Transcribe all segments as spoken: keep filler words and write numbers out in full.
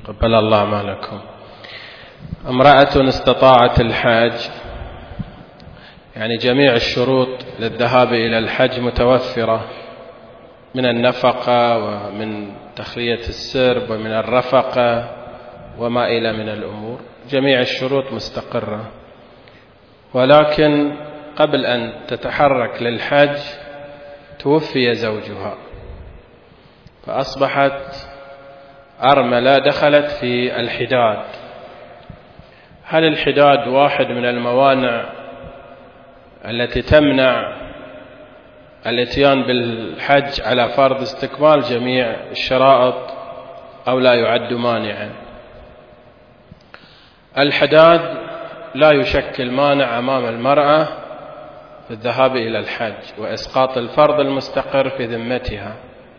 قبل الله أعمالكم. امرأة استطاعت الحج، يعني جميع الشروط للذهاب إلى الحج متوفرة من النفقة ومن تخلية السرب ومن الرفقة وما إلى من الأمور، جميع الشروط مستقرة، ولكن قبل أن تتحرك للحج توفي زوجها فأصبحت أرملة دخلت في الحداد. هل الحداد واحد من الموانع التي تمنع الاتيان بالحج على فرض استكمال جميع الشرائط أو لا يعد مانعا؟ الحداد لا يشكل مانع أمام المرأة في الذهاب إلى الحج وإسقاط الفرض المستقر في ذمتها.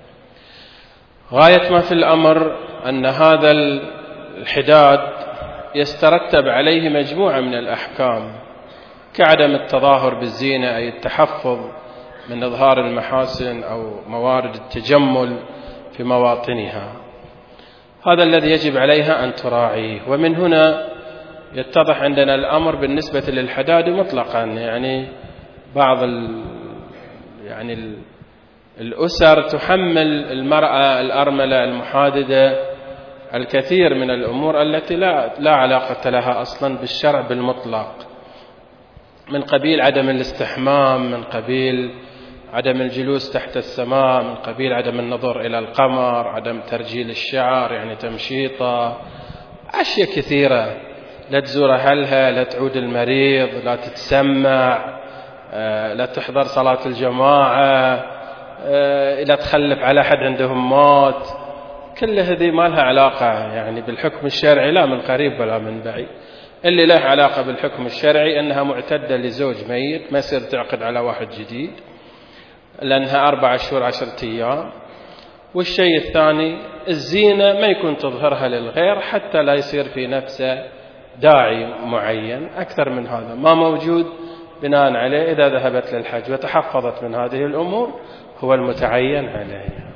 غاية ما في الأمر أن هذا الحداد يسترتب عليه مجموعة من الأحكام كعدم التظاهر بالزينة، أي التحفظ من إظهار المحاسن أو موارد التجمل في مواطنها. هذا الذي يجب عليها أن تراعيه. ومن هنا يتضح عندنا الأمر بالنسبة للحداد مطلقا، يعني بعض ال يعني ال الأسر تحمل المرأة الأرملة المحاددة الكثير من الأمور التي لا, لا علاقة لها أصلا بالشرع بالمطلق، من قبيل عدم الاستحمام، من قبيل عدم الجلوس تحت السماء، من قبيل عدم النظر إلى القمر، عدم ترجيل الشعر يعني تمشيطة، أشياء كثيرة، لا تزور أهلها، لا تعود المريض، لا تتسمع، لا تحضر صلاة الجماعة، لا تخلف على أحد عندهم موت. كل هذه ما لها علاقة يعني بالحكم الشرعي لا من قريب ولا من بعيد. اللي له علاقة بالحكم الشرعي أنها معتدة لزوج ميت، ما يصير تعقد على واحد جديد لأنها أربع شهور عشرة أيام. والشيء الثاني الزينة ما يكون تظهرها للغير حتى لا يصير في نفسه داعي معين. أكثر من هذا ما موجود، بناء عليه إذا ذهبت للحج وتحفظت من هذه الأمور هو المتعين عليه.